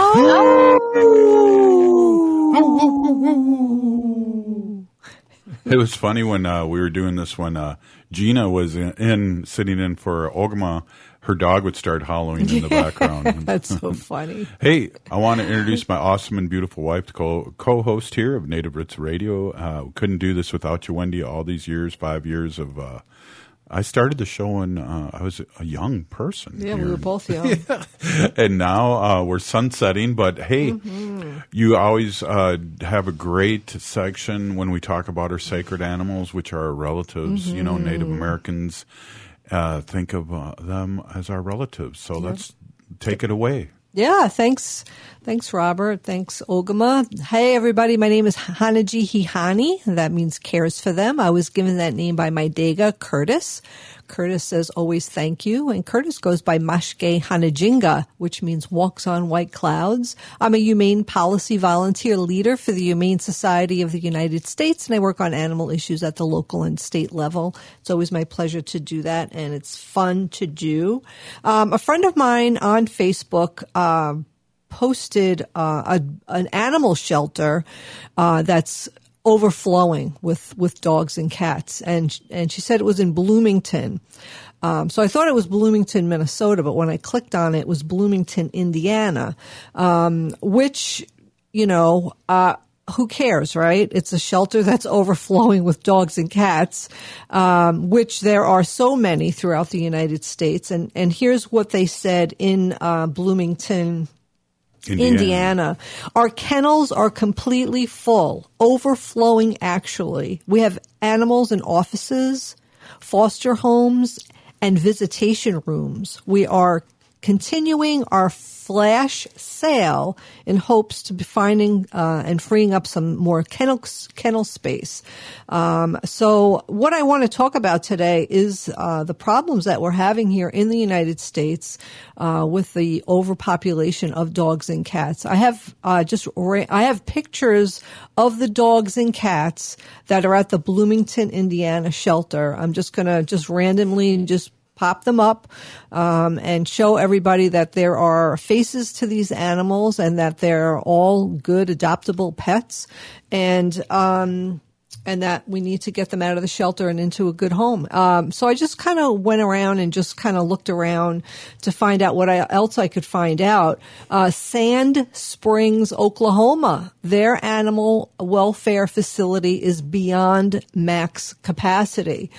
It was funny when uh, we were doing this when uh, Gina was in, in sitting in for Ogama. Her dog would start howling in the background. That's so funny. Hey, I want to introduce my awesome and beautiful wife, the co- co-host here of Native Roots Radio. Uh, couldn't do this without you, Wendy, all these years, five years of... Uh, I started the show when uh, I was a young person. Yeah, here. we were both young. Yeah. And now uh, we're sunsetting, but hey, Mm-hmm. you always uh, have a great section when we talk about our sacred animals, which are our relatives. Mm-hmm. You know, Native Americans uh, think of uh, them as our relatives. So Yep. let's take it away. Yeah, thanks. Thanks, Robert. Thanks, Ogama. Hey, everybody. My name is Hanaji Hihani. That means cares for them. I was given that name by my Dega, Curtis. Curtis says always thank you. And Curtis goes by Mashke Hanajinga, which means walks on white clouds. I'm a humane policy volunteer leader for the Humane Society of the United States, and I work on animal issues at the local and state level. It's always my pleasure to do that, and it's fun to do. Um, a friend of mine on Facebook uh, posted uh, a, an animal shelter uh, that's overflowing with, with dogs and cats. And, and she said it was in Bloomington. Um, so I thought it was Bloomington, Minnesota, but when I clicked on it, it was Bloomington, Indiana, um, which, you know, uh, who cares, right? It's a shelter that's overflowing with dogs and cats, um, which there are so many throughout the United States. And, and here's what they said in, uh, Bloomington, Indiana. Indiana. Our kennels are completely full, overflowing actually. We have animals in offices, foster homes, and visitation rooms. We are continuing our flash sale in hopes to be finding uh, and freeing up some more kennel, kennel space. Um, so what I want to talk about today is uh, the problems that we're having here in the United States uh, with the overpopulation of dogs and cats. I have uh, just ra- I have pictures of the dogs and cats that are at the Bloomington, Indiana shelter. I'm just going to just randomly just pop them up um, and show everybody that there are faces to these animals and that they're all good adoptable pets, and um, and that we need to get them out of the shelter and into a good home. Um, so I just kind of went around and just kind of looked around to find out what I, else I could find out. Uh, Sand Springs, Oklahoma, their animal welfare facility is beyond max capacity.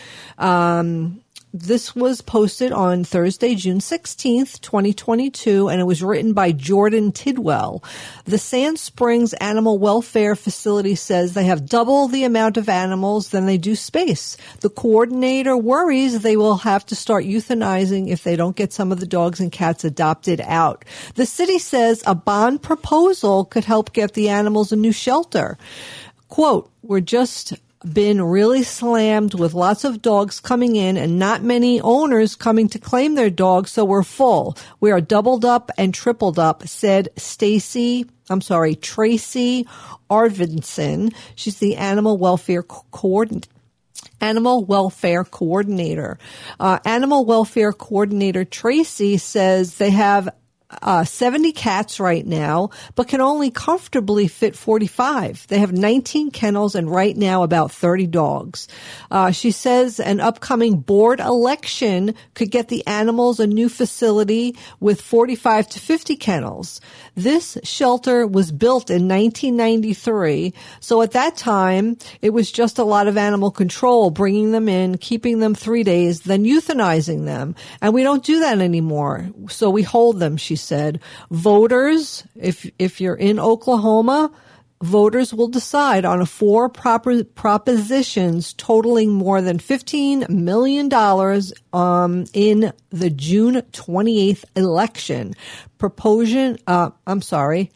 Um, This was posted on Thursday, June sixteenth, twenty twenty-two, and it was written by Jordan Tidwell. The Sand Springs Animal Welfare Facility says they have double the amount of animals than they do space. The coordinator worries they will have to start euthanizing if they don't get some of the dogs and cats adopted out. The city says a bond proposal could help get the animals a new shelter. Quote, "We're just been really slammed with lots of dogs coming in and not many owners coming to claim their dogs, so we're full. We are doubled up and tripled up," said Stacy, I'm sorry, Tracy Arvidson. She's the animal welfare co- coordinator. Animal Welfare Coordinator. Uh, Animal Welfare Coordinator Tracy says they have Uh, seventy cats right now, but can only comfortably fit forty-five. They have nineteen kennels and right now about thirty dogs. Uh, she says an upcoming board election could get the animals a new facility with forty-five to fifty kennels. This shelter was built in nineteen ninety-three, so at that time, it was just a lot of animal control, bringing them in, keeping them three days, then euthanizing them. And we don't do that anymore, so we hold them, she said. Voters, if if you're in Oklahoma, voters will decide on a four proper propositions totaling more than fifteen million dollars um, in the June twenty-eighth election. Proposition, uh, I'm sorry.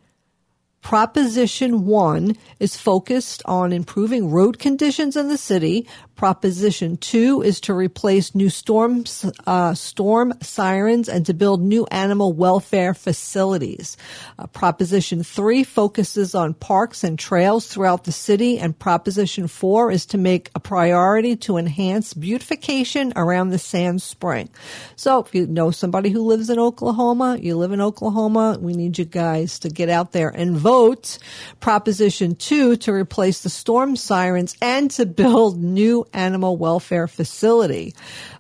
Proposition one is focused on improving road conditions in the city. Proposition two is to replace new storm, uh, storm sirens and to build new animal welfare facilities. Uh, Proposition three focuses on parks and trails throughout the city, and Proposition four is to make a priority to enhance beautification around the Sand Spring. So if you know somebody who lives in Oklahoma, you live in Oklahoma, we need you guys to get out there and vote. Proposition two to replace the storm sirens and to build new animal welfare facility.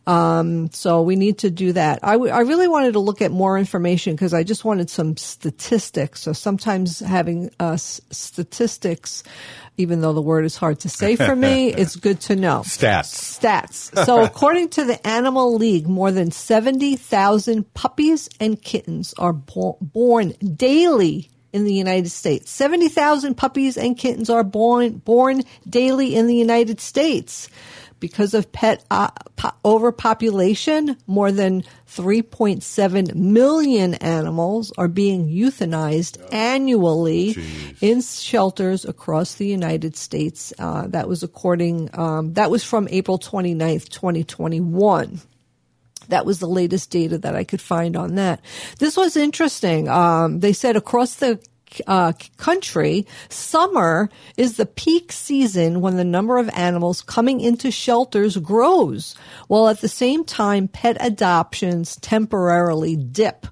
Um, so we need to do that. I, w- I really wanted to look at more information because I just wanted some statistics. So sometimes having uh, s- statistics, even though the word is hard to say for me, it's good to know. Stats. Stats. So according to the Animal League, more than seventy thousand puppies and kittens are bo- born daily in the United States. seventy thousand puppies and kittens are born born daily in the United States. Because of pet uh, po- overpopulation, more than three point seven million animals are being euthanized annually Jeez. in shelters across the United States. Uh, that was according, um, that was from April twenty-ninth, twenty twenty-one. That was the latest data that I could find on that. This was interesting. Um, they said across the uh, country, summer is the peak season when the number of animals coming into shelters grows, while at the same time, pet adoptions temporarily dip.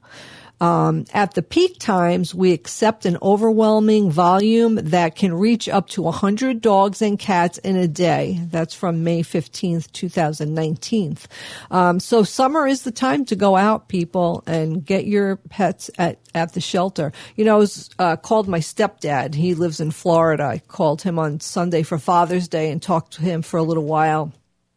Um, at the peak times, we accept an overwhelming volume that can reach up to one hundred dogs and cats in a day. That's from May fifteenth, twenty nineteen. Um, so summer is the time to go out, people, and get your pets at, at the shelter. You know, I was uh, called my stepdad. He lives in Florida. I called him on Sunday for Father's Day and talked to him for a little while.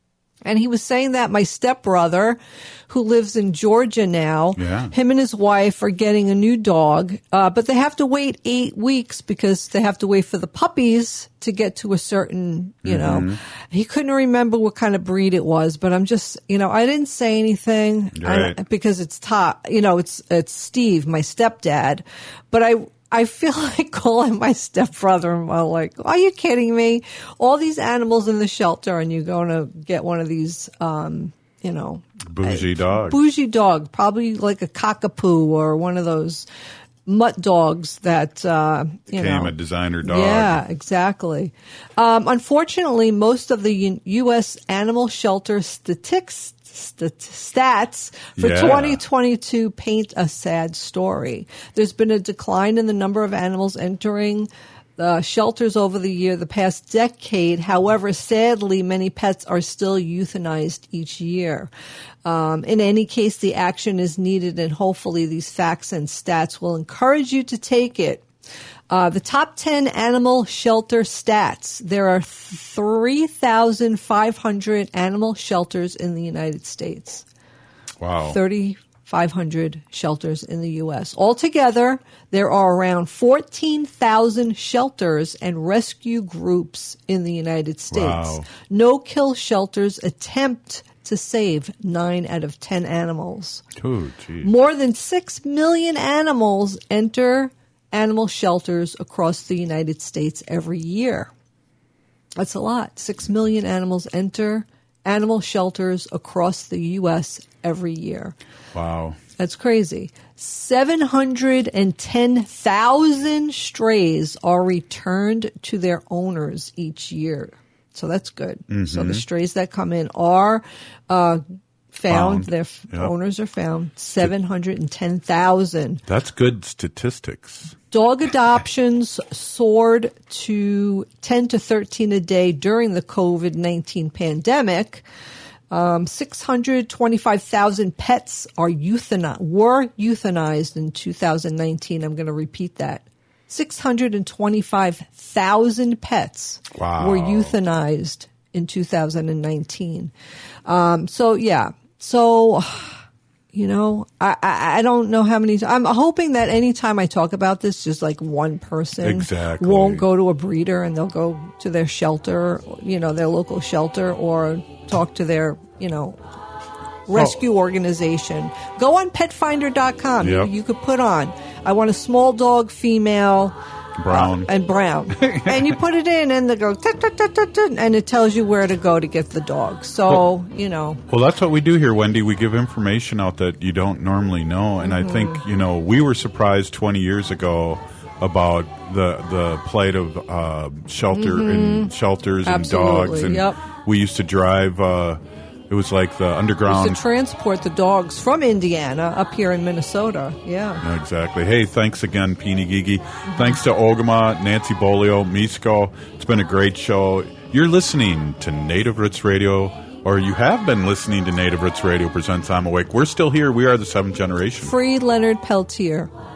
And he was saying that my stepbrother, who lives in Georgia now, yeah. him and his wife are getting a new dog, uh, but they have to wait eight weeks because they have to wait for the puppies to get to a certain, you Mm-hmm. know. He couldn't remember what kind of breed it was, but I'm just, you know, I didn't say anything Right. I, because it's top, you know, it's it's Steve, my stepdad, but I. I feel like calling my stepbrother-in-law like, are you kidding me? All these animals in the shelter and you're going to get one of these, um, you know. Bougie dog. Bougie dog, probably like a cockapoo or one of those mutt dogs that, uh, you Became know. a designer dog. Yeah, exactly. Um, unfortunately, most of the U- U.S. animal shelter statistics St- stats for Yeah. twenty twenty-two paint a sad story. There's been a decline in the number of animals entering the shelters over the year, the past decade. However, sadly, many pets are still euthanized each year. Um, in any case, the action is needed, and hopefully these facts and stats will encourage you to take it. Uh, the top ten animal shelter stats. There are three thousand five hundred animal shelters in the United States. Wow. three thousand five hundred shelters in the U S. Altogether, there are around fourteen thousand shelters and rescue groups in the United States. Wow. No-kill shelters attempt to save nine out of ten animals. Oh, geez. More than six million animals enter animal shelters across the United States every year. That's a lot. Six million animals enter animal shelters across the U S every year. Wow. That's crazy. seven hundred ten thousand strays are returned to their owners each year. So that's good. Mm-hmm. So the strays that come in are uh, found. Found. Their f- Yep. owners are found. seven hundred ten thousand. That's good statistics. Dog adoptions soared to ten to thirteen a day during the COVID nineteen pandemic. Um, six hundred twenty-five thousand pets are euthani- were euthanized in two thousand nineteen. I'm going to repeat that. six hundred twenty-five thousand pets Wow. were euthanized in two thousand nineteen. Um, so, yeah. So, you know, I, I, I don't know how many. I'm hoping that anytime I talk about this, just like one person Exactly. won't go to a breeder and they'll go to their shelter, you know, their local shelter, or talk to their, you know, rescue organization. Go on pet finder dot com. Yep. You, you could put on, I want a small dog, female, Brown. uh, and brown. And you put it in and they go, tut, tut, tut, tut, tut, and it tells you where to go to get the dog. So, Well- you know. Well, that's what we do here, Wendy. We give information out that you don't normally know. And Mm-hmm. I think, you know, we were surprised twenty years ago about the the plight of uh, shelter and shelters and Mm-hmm. Absolutely, dogs. And yep. we used to drive, uh, it was like the underground. Used to transport the dogs from Indiana up here in Minnesota. Yeah. Yeah, exactly. Hey, thanks again, Peeny Gigi. Thanks to Ogama, Nancy Bolio, Misko. It's been a great show. You're listening to Native Roots Radio, or you have been listening to Native Roots Radio presents I'm Awake. We're still here. We are the seventh generation. Free Leonard Peltier.